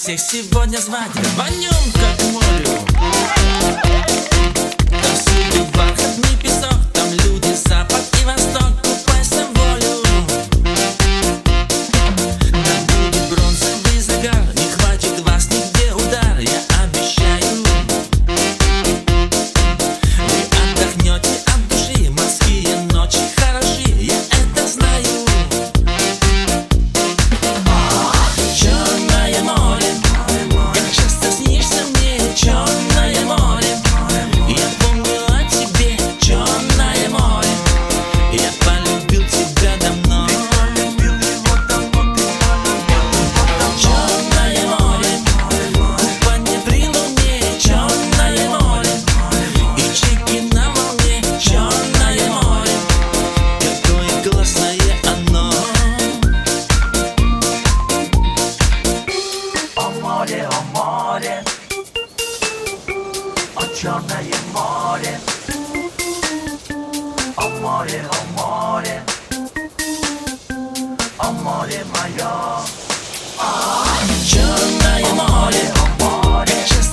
всех сегодня звать, рванем как к морю. Там всюду бархатный песок, там люди, запад и восток, купайся в волю. Там будет бронзовый загар, не хватит вас нигде удар, я обещаю. Вы отдохнете от души, морские ночи хороши, я это знаю. Черное море, как часто снишься мне, Черное море, я помню о тебе, Черное море, я полюбил тебя давно. Черное море, купание при луне, Черное море, и чайки на волне, Черное море, какое классное оно. О море, о черное море, о море, о море мое. Черное море, как часто